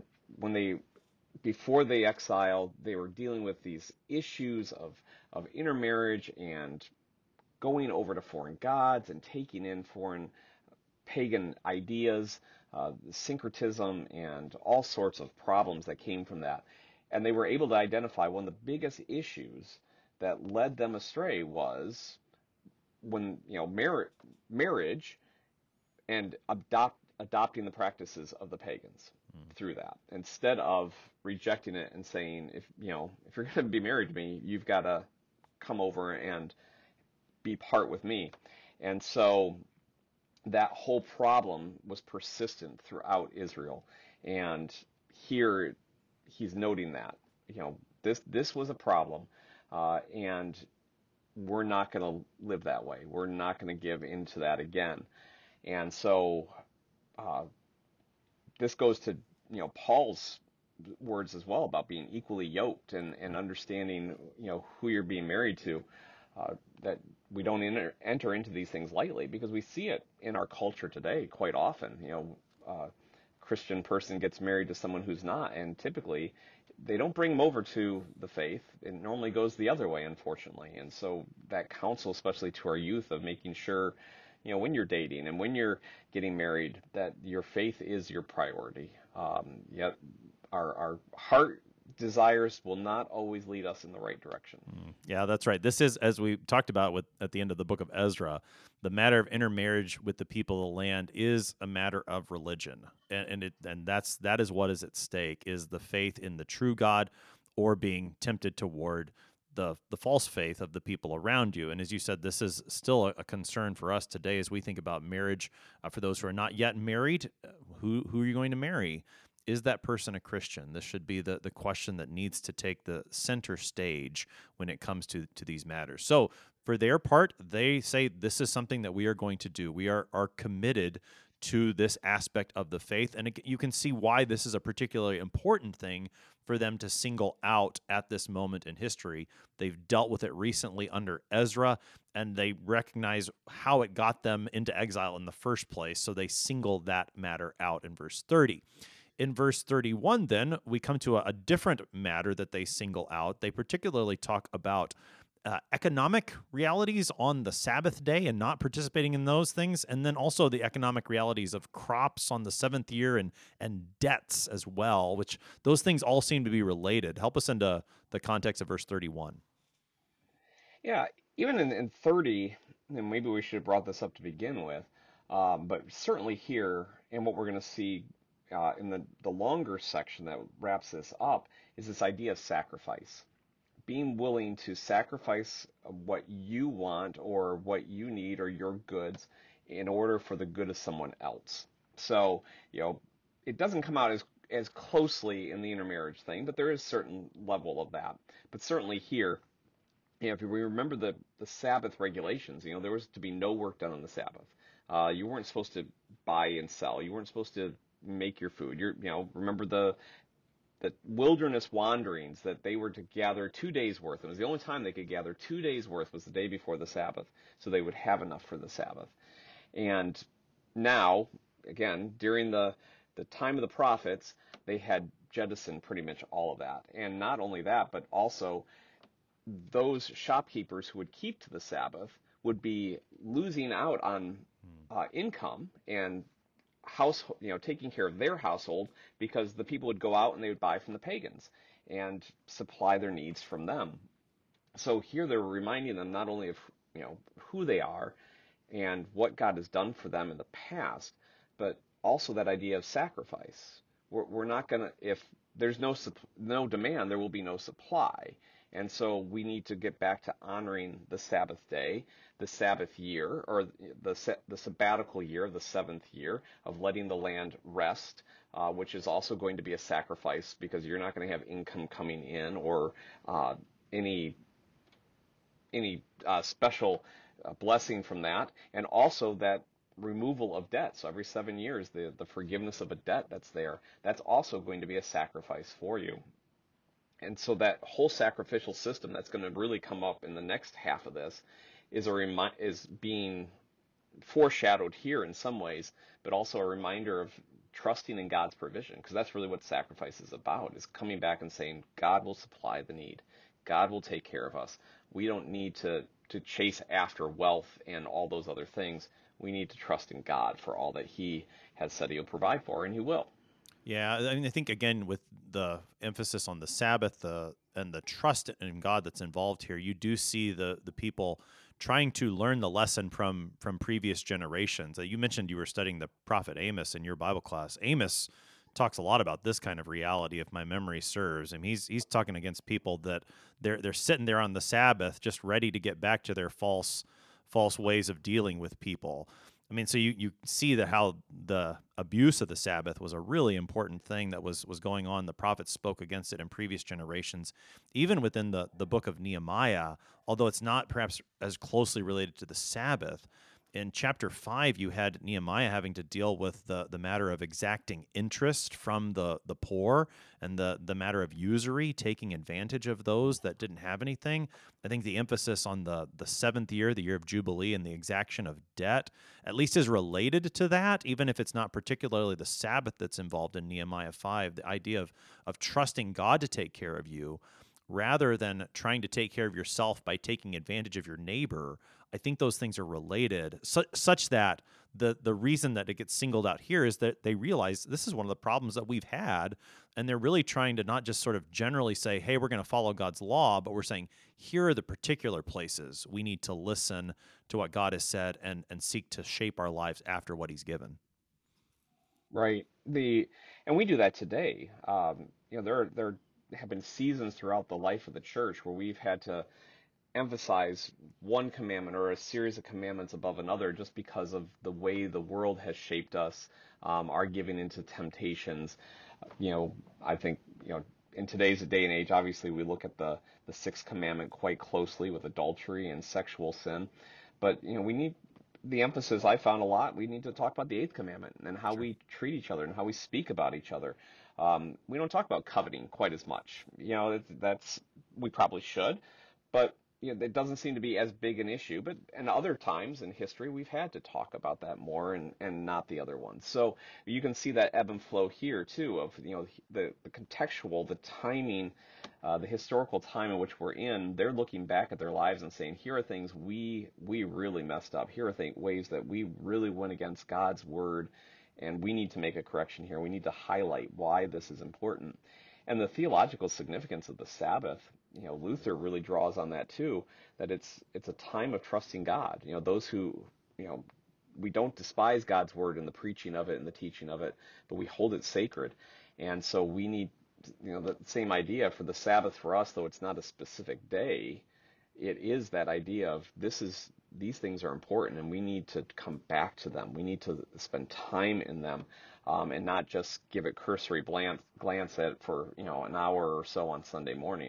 before they exiled, they were dealing with these issues of intermarriage and going over to foreign gods and taking in foreign pagan ideas, syncretism, and all sorts of problems that came from that. And they were able to identify one of the biggest issues that led them astray was when, marriage and adopting the practices of the pagans through that, instead of rejecting it and saying, if you're going to be married to me, you've got to come over and be part with me. And so that whole problem was persistent throughout Israel. And here he's noting that, this was a problem. And we're not going to live that way. We're not going to give into that again. And so uh, this goes to, Paul's words as well about being equally yoked and understanding, who you're being married to, that we don't enter into these things lightly, because we see it in our culture today quite often. Christian person gets married to someone who's not, and typically they don't bring them over to the faith. It normally goes the other way, unfortunately. And so that counsel, especially to our youth, of making sure, when you're dating and when you're getting married, that your faith is your priority. Yet our heart desires will not always lead us in the right direction. Yeah, that's right. This is, as we talked about at the end of the book of Ezra, the matter of intermarriage with the people of the land is a matter of religion, and that is what is at stake, is the faith in the true God, or being tempted toward the false faith of the people around you. And as you said, this is still a concern for us today as we think about marriage. For those who are not yet married, who are you going to marry? Is that person a Christian? This should be the question that needs to take the center stage when it comes to these matters. So for their part, they say this is something that we are going to do. We are committed to this aspect of the faith. And you can see why this is a particularly important thing for them to single out at this moment in history. They've dealt with it recently under Ezra, and they recognize how it got them into exile in the first place. So they single that matter out in verse 30. In verse 31, then, we come to a different matter that they single out. They particularly talk about economic realities on the Sabbath day and not participating in those things, and then also the economic realities of crops on the seventh year and debts as well, which those things all seem to be related. Help us into the context of verse 31. Yeah, even in 30, and maybe we should have brought this up to begin with, but certainly here, and what we're going to see in the longer section that wraps this up, is this idea of sacrifice. Being willing to sacrifice what you want or what you need or your goods in order for the good of someone else. So, it doesn't come out as closely in the intermarriage thing, but there is a certain level of that. But certainly here, if you remember the Sabbath regulations, there was to be no work done on the Sabbath. You weren't supposed to buy and sell. You weren't supposed to make your food. Remember the wilderness wanderings, that they were to gather 2 days worth. It was the only time they could gather 2 days worth was the day before the Sabbath, so they would have enough for the Sabbath. And now, again, during the time of the prophets, they had jettisoned pretty much all of that. And not only that, but also those shopkeepers who would keep to the Sabbath would be losing out on income and taking care of their household, because the people would go out and they would buy from the pagans and supply their needs from them. So here they're reminding them not only of who they are and what God has done for them in the past, but also that idea of sacrifice. We're not going to, if there's no demand, there will be no supply. And so we need to get back to honoring the Sabbath day, the Sabbath year, or the sabbatical year of the seventh year, of letting the land rest, which is also going to be a sacrifice, because you're not going to have income coming in or any special blessing from that. And also that removal of debt. So every 7 years, the forgiveness of a debt that's there, that's also going to be a sacrifice for you. And so that whole sacrificial system that's going to really come up in the next half of this is being foreshadowed here in some ways, but also a reminder of trusting in God's provision, because that's really what sacrifice is about, is coming back and saying, God will supply the need. God will take care of us. We don't need to chase after wealth and all those other things. We need to trust in God for all that He has said He'll provide for, and He will. Yeah, I mean, I think, again, with the emphasis on the Sabbath and the trust in God that's involved here, you do see the people trying to learn the lesson from previous generations. You mentioned you were studying the prophet Amos in your Bible class. Amos talks a lot about this kind of reality, if my memory serves. I mean, he's talking against people that they're sitting there on the Sabbath just ready to get back to their false ways of dealing with people. I mean, so you see that how the abuse of the Sabbath was a really important thing that was going on. The prophets spoke against it in previous generations, even within the book of Nehemiah, although it's not perhaps as closely related to the Sabbath. In chapter 5, you had Nehemiah having to deal with the matter of exacting interest from the poor and the matter of usury, taking advantage of those that didn't have anything. I think the emphasis on the seventh year, the year of Jubilee, and the exaction of debt, at least is related to that, even if it's not particularly the Sabbath that's involved in Nehemiah 5, the idea of trusting God to take care of you rather than trying to take care of yourself by taking advantage of your neighbor. I think those things are related, such that the reason that it gets singled out here is that they realize this is one of the problems that we've had, and they're really trying to not just sort of generally say, hey, we're going to follow God's law, but we're saying, here are the particular places we need to listen to what God has said and seek to shape our lives after what he's given. Right. And we do that today. There have been seasons throughout the life of the church where we've had to emphasize one commandment or a series of commandments above another just because of the way the world has shaped us, our giving into temptations. I think, in today's day and age, obviously we look at the sixth commandment quite closely with adultery and sexual sin. But, we need the emphasis I found a lot. We need to talk about the eighth commandment and how we treat each other and how we speak about each other. We don't talk about coveting quite as much. We probably should, but it doesn't seem to be as big an issue. But and other times in history, we've had to talk about that more and not the other ones. So you can see that ebb and flow here too of the contextual, the timing, the historical time in which we're in. They're looking back at their lives and saying, here are things we really messed up. Here are ways that we really went against God's word, and we need to make a correction here. We need to highlight why this is important. And the theological significance of the Sabbath, Luther really draws on that too, that it's a time of trusting God. Those who, we don't despise God's word in the preaching of it and the teaching of it, but we hold it sacred. And so we need, the same idea for the Sabbath for us, though it's not a specific day, it is that idea of these things are important and we need to come back to them. We need to spend time in them. And not just give it cursory glance at it for an hour or so on Sunday morning.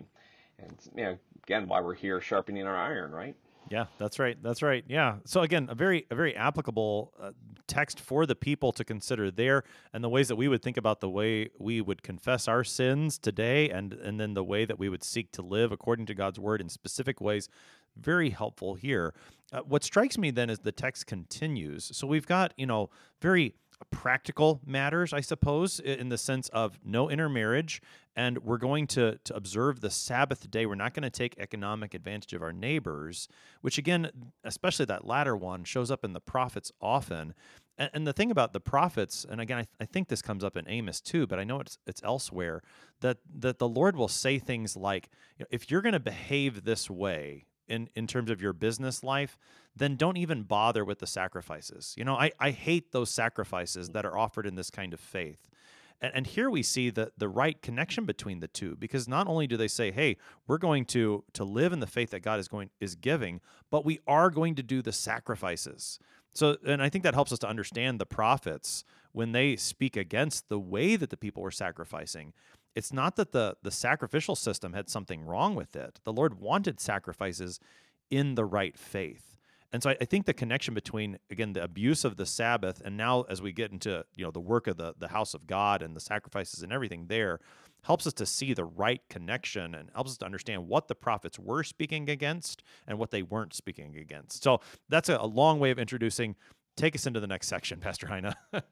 And again, why we're here sharpening our iron, right? Yeah, that's right. That's right. Yeah. So again, a very applicable text for the people to consider there, and the ways that we would think about the way we would confess our sins today, and then the way that we would seek to live according to God's word in specific ways. Very helpful here. What strikes me then is the text continues. So we've got very practical matters, I suppose, in the sense of no intermarriage, and we're going to observe the Sabbath day. We're not going to take economic advantage of our neighbors, which again, especially that latter one, shows up in the prophets often. And the thing about the prophets, and again, I think this comes up in Amos too, but I know it's elsewhere, that the Lord will say things like, if you're going to behave this way, in terms of your business life, then don't even bother with the sacrifices. I hate those sacrifices that are offered in this kind of faith. And here we see the right connection between the two, because not only do they say, hey, we're going to live in the faith that God is giving, but we are going to do the sacrifices. So, and I think that helps us to understand the prophets when they speak against the way that the people were sacrificing. It's not that the sacrificial system had something wrong with it. The Lord wanted sacrifices in the right faith. And so I think the connection between, again, the abuse of the Sabbath, and now as we get into the work of the house of God and the sacrifices and everything there, helps us to see the right connection and helps us to understand what the prophets were speaking against and what they weren't speaking against. So that's a long way of introducing. Take us into the next section, Pastor Heine.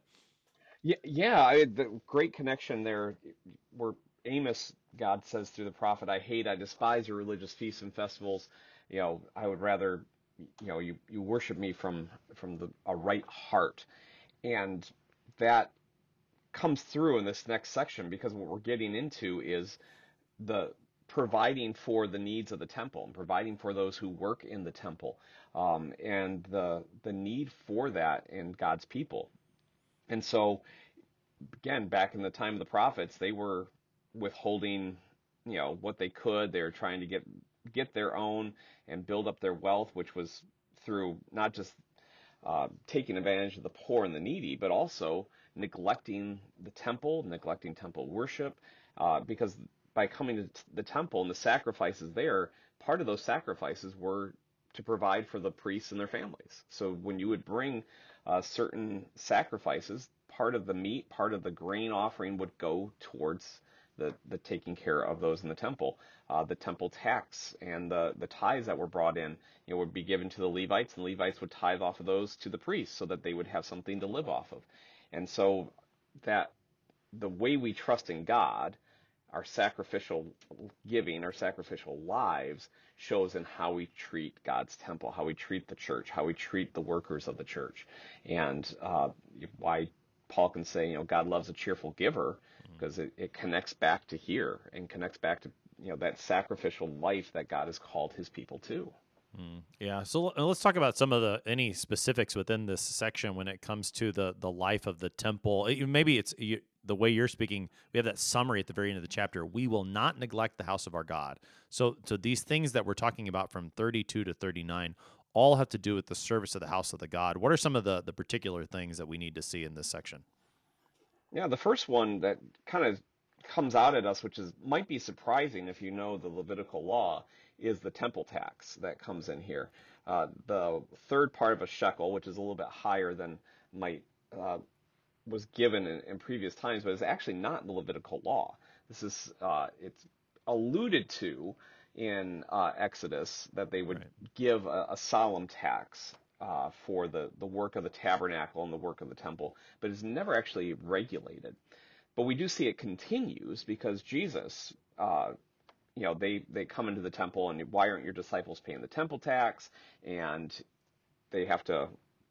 Yeah, the great connection there where Amos, God says through the prophet, I despise your religious feasts and festivals. I would rather, you worship me from a right heart. And that comes through in this next section, because what we're getting into is the providing for the needs of the temple and providing for those who work in the temple, and the need for that in God's people. And so, again, back in the time of the prophets, they were withholding, what they could. They were trying to get their own and build up their wealth, which was through not just taking advantage of the poor and the needy, but also neglecting the temple, neglecting temple worship, because by coming to the temple and the sacrifices there, part of those sacrifices were to provide for the priests and their families. So when you would bring certain sacrifices, part of the meat, part of the grain offering would go towards the taking care of those in the temple. The temple tax and the tithes that were brought in, would be given to the Levites, and the Levites would tithe off of those to the priests so that they would have something to live off of. And so that the way we trust in God, our sacrificial giving, our sacrificial lives, shows in how we treat God's temple, how we treat the church, how we treat the workers of the church. And why Paul can say, God loves a cheerful giver, because it connects back to here and connects back to, that sacrificial life that God has called his people to. Yeah, so let's talk about any specifics within this section when it comes to the life of the temple. Maybe it's the way you're speaking. We have that summary at the very end of the chapter. We will not neglect the house of our God. So these things that we're talking about from 32 to 39 all have to do with the service of the house of the God. What are some of the particular things that we need to see in this section? Yeah, the first one that kind of comes out at us, which might be surprising if you know the Levitical law, is the temple tax that comes in here. The third part of a shekel, which is a little bit higher than was given in previous times, but is actually not in the Levitical law. This is it's alluded to in Exodus that they would give a solemn tax for the work of the tabernacle and the work of the temple, but it's never actually regulated. But we do see it continues because Jesus, they come into the temple and why aren't your disciples paying the temple tax? And they have to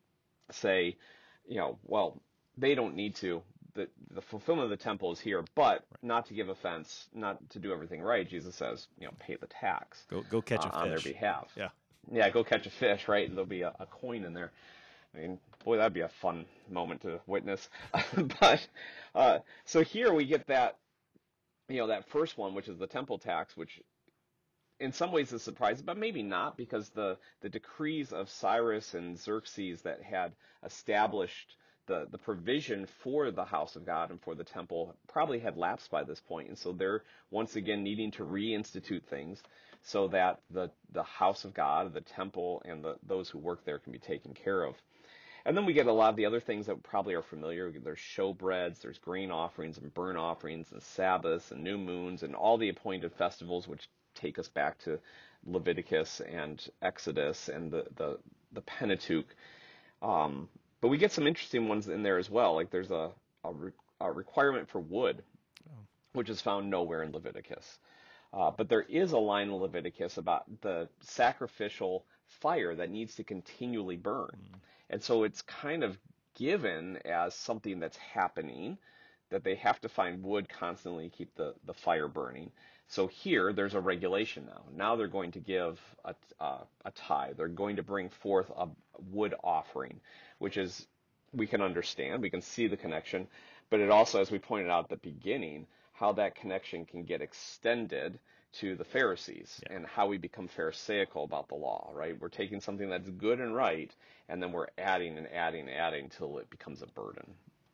say, well, they don't need to. The fulfillment of the temple is here, but not to give offense, not to do everything right. Jesus says, pay the tax. Go catch a fish on their behalf. Yeah, go catch a fish, right? And there'll be a coin in there. I mean, boy, that'd be a fun moment to witness. But so here we get that, that first one, which is the temple tax, which in some ways is surprising, but maybe not, because the decrees of Cyrus and Xerxes that had established the provision for the house of God and for the temple probably had lapsed by this point. And so they're once again needing to reinstitute things so that the house of God, the temple, and those who work there can be taken care of. And then we get a lot of the other things that probably are familiar. There's showbreads, there's grain offerings and burnt offerings and Sabbaths and new moons and all the appointed festivals, which take us back to Leviticus and Exodus and the Pentateuch. But we get some interesting ones in there as well. Like there's a requirement for wood, which is found nowhere in Leviticus. But there is a line in Leviticus about the sacrificial fire that needs to continually burn. And so it's kind of given as something that's happening, that they have to find wood constantly to keep the fire burning. So here, there's a regulation now. Now they're going to give a tithe. They're going to bring forth a wood offering, which is, we can understand, we can see the connection, but it also, as we pointed out at the beginning, how that connection can get extended to the Pharisees and how we become Pharisaical about the law, right? We're taking something that's good and right, and then we're adding and adding and adding until it becomes a burden.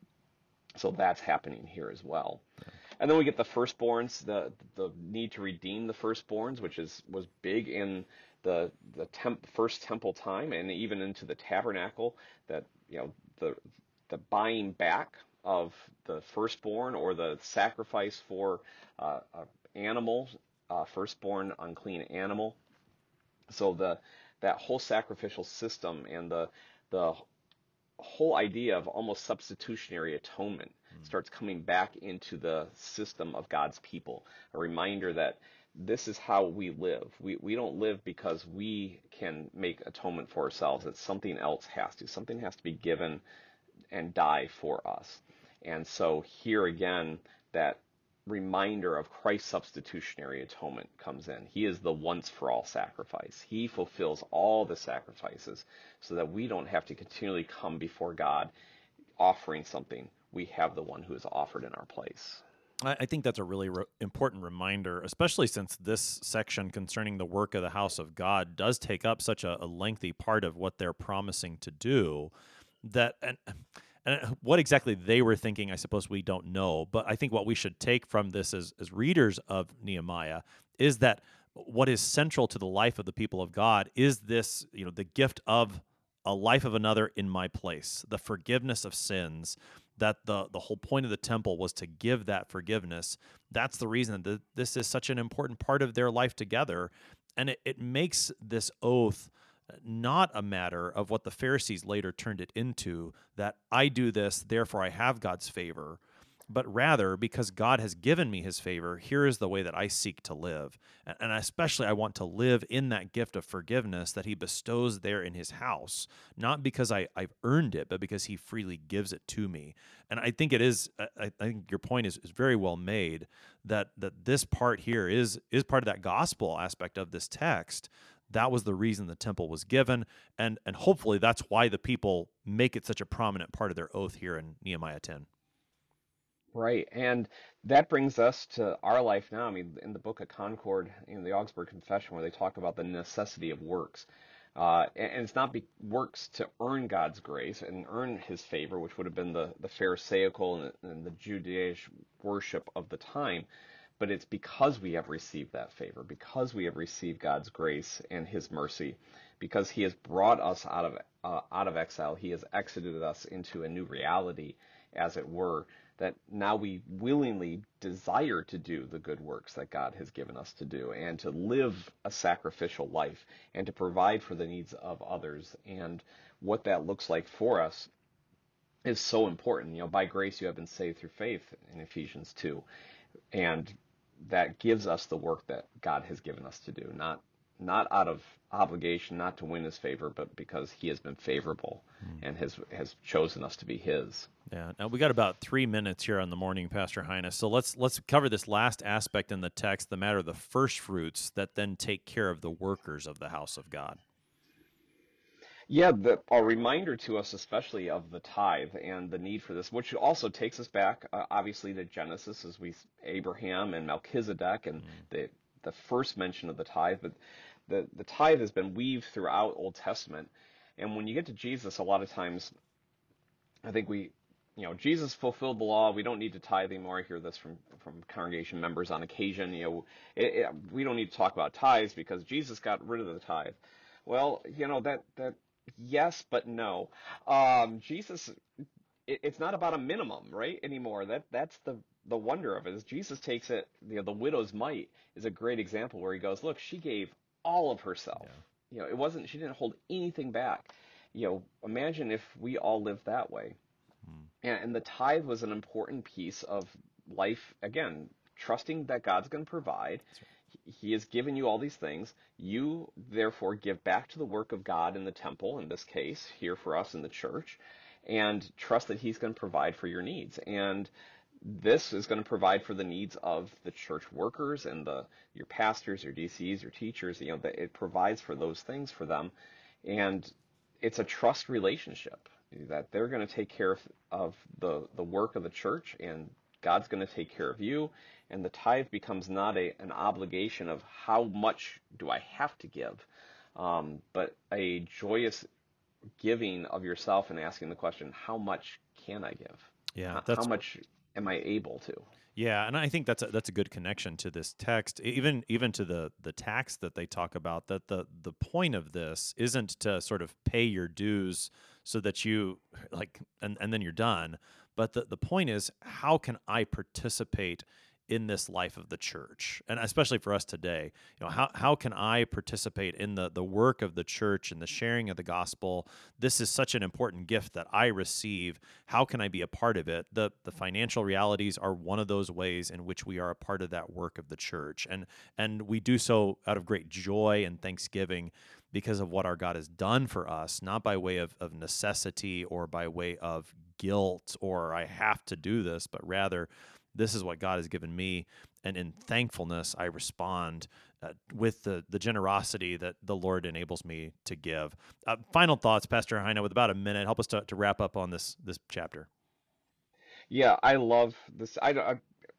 So that's happening here as well. And then we get the firstborns, the need to redeem the firstborns, which was big in the first temple time and even into the tabernacle, that the buying back of the firstborn or the sacrifice for animals, firstborn unclean animal. So that whole sacrificial system and the whole idea of almost substitutionary atonement starts coming back into the system of God's people. A reminder that this is how we live. We don't live because we can make atonement for ourselves. It's something else has to. Something has to be given and die for us. And so here again, that reminder of Christ's substitutionary atonement comes in. He is the once-for-all sacrifice. He fulfills all the sacrifices so that we don't have to continually come before God offering something. We have the one who is offered in our place. I think that's a really important reminder, especially since this section concerning the work of the house of God does take up such a lengthy part of what they're promising to do. That and what exactly they were thinking, I suppose we don't know. But I think what we should take from this as readers of Nehemiah is that what is central to the life of the people of God is this, the gift of a life of another in my place, the forgiveness of sins. That the whole point of the temple was to give that forgiveness. That's the reason that this is such an important part of their life together. And it makes this oath not a matter of what the Pharisees later turned it into, that I do this, therefore I have God's favor, but rather because God has given me his favor, here is the way that I seek to live. And especially I want to live in that gift of forgiveness that he bestows there in his house, not because I've earned it, but because he freely gives it to me. And I think it is, I think your point is very well made, that this part here is part of that gospel aspect of this text. That was the reason the temple was given, and hopefully that's why the people make it such a prominent part of their oath here in Nehemiah 10. Right. And that brings us to our life now. I mean, in the Book of Concord, in the Augsburg Confession, where they talk about the necessity of works. And it's not works to earn God's grace and earn his favor, which would have been the Pharisaical and the Judaic worship of the time, but it's because we have received that favor, because we have received God's grace and his mercy, because he has brought us out of exile. He has exited us into a new reality, as it were, that now we willingly desire to do the good works that God has given us to do, and to live a sacrificial life, and to provide for the needs of others. And what that looks like for us is so important. By grace you have been saved through faith in Ephesians 2. And that gives us the work that God has given us to do, not out of obligation, not to win his favor, but because he has been favorable and has chosen us to be his. Yeah. Now we got about 3 minutes here on the morning, Pastor Heine. So let's cover this last aspect in the text, the matter of the first fruits that then take care of the workers of the house of God. Yeah, a reminder to us, especially of the tithe and the need for this, which also takes us back, obviously, to Genesis, as Abraham and Melchizedek, and the first mention of the tithe. But the tithe has been weaved throughout Old Testament, and when you get to Jesus, a lot of times, I think Jesus fulfilled the law. We don't need to tithe anymore. I hear this from congregation members on occasion. We don't need to talk about tithes because Jesus got rid of the tithe. Well, that. Yes, but no. Jesus, it's not about a minimum, right, anymore. That's the wonder of it, is Jesus takes it. The widow's mite is a great example where he goes, look, she gave all of herself. Yeah. She didn't hold anything back. Imagine if we all lived that way. And the tithe was an important piece of life, again, trusting that God's going to provide. He has given you all these things. You, therefore, give back to the work of God in the temple, in this case, here for us in the church, and trust that he's going to provide for your needs. And this is going to provide for the needs of the church workers and your pastors, your DCs, your teachers. That it provides for those things for them. And it's a trust relationship that they're going to take care of the work of the church, and God's going to take care of you. And the tithe becomes not an obligation of how much do I have to give, but a joyous giving of yourself and asking the question, how much can I give? Yeah, how much am I able to? Yeah, and I think that's a good connection to this text, even to the tax that they talk about. That the point of this isn't to sort of pay your dues so that you and then you're done. But the point is, how can I participate in this life of the church? And especially for us today, how can I participate in the work of the church and the sharing of the gospel? This is such an important gift that I receive. How can I be a part of it? The financial realities are one of those ways in which we are a part of that work of the church. And we do so out of great joy and thanksgiving because of what our God has done for us, not by way of necessity or by way of guilt or I have to do this, but rather this is what God has given me, and in thankfulness I respond with the generosity that the Lord enables me to give. Final thoughts, Pastor Heine, with about a minute. Help us to wrap up on this chapter. Yeah, I love this.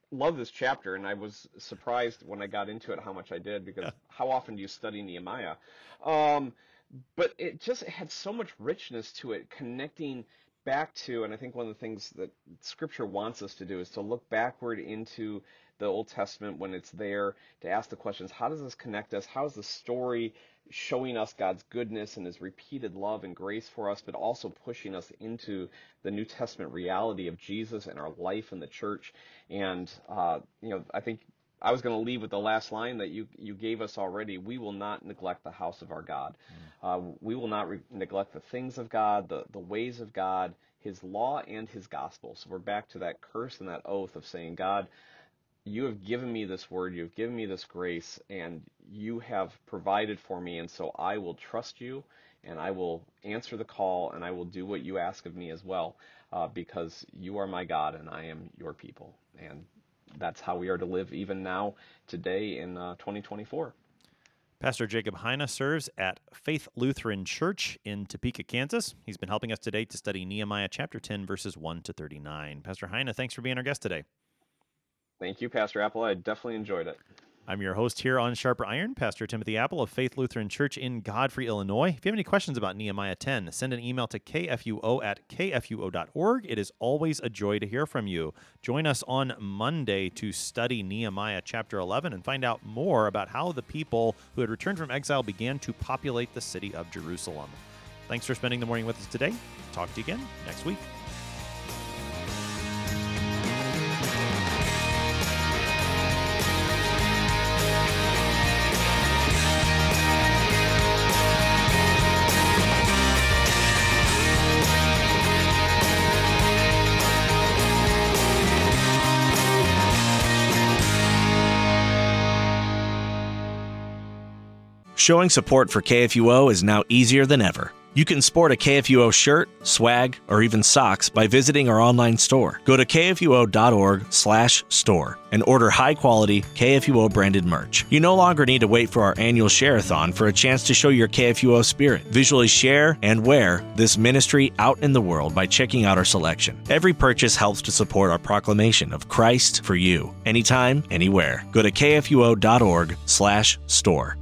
love this chapter, and I was surprised when I got into it how much I did, because how often do you study Nehemiah? But it had so much richness to it, connecting back to, and I think one of the things that Scripture wants us to do is to look backward into the Old Testament when it's there, to ask the questions, how does this connect us? How is the story showing us God's goodness and his repeated love and grace for us, but also pushing us into the New Testament reality of Jesus and our life in the church? And, I think I was going to leave with the last line that you gave us already. We will not neglect the house of our God. We will not neglect the things of God, the ways of God, his law and his gospel. So we're back to that curse and that oath of saying, God, you have given me this word, you've given me this grace, and you have provided for me, and so I will trust you, and I will answer the call, and I will do what you ask of me as well, because you are my God, and I am your people. And that's how we are to live even now, today in 2024. Pastor Jacob Heine serves at Faith Lutheran Church in Topeka, Kansas. He's been helping us today to study Nehemiah chapter 10, verses 1 to 39. Pastor Heine, thanks for being our guest today. Thank you, Pastor Apple. I definitely enjoyed it. I'm your host here on Sharper Iron, Pastor Timothy Apple of Faith Lutheran Church in Godfrey, Illinois. If you have any questions about Nehemiah 10, send an email to kfuo@kfuo.org. It is always a joy to hear from you. Join us on Monday to study Nehemiah chapter 11 and find out more about how the people who had returned from exile began to populate the city of Jerusalem. Thanks for spending the morning with us today. Talk to you again next week. Showing support for KFUO is now easier than ever. You can sport a KFUO shirt, swag, or even socks by visiting our online store. Go to kfuo.org/store and order high-quality KFUO-branded merch. You no longer need to wait for our annual share-a-thon for a chance to show your KFUO spirit. Visually share and wear this ministry out in the world by checking out our selection. Every purchase helps to support our proclamation of Christ for you, anytime, anywhere. Go to kfuo.org/store.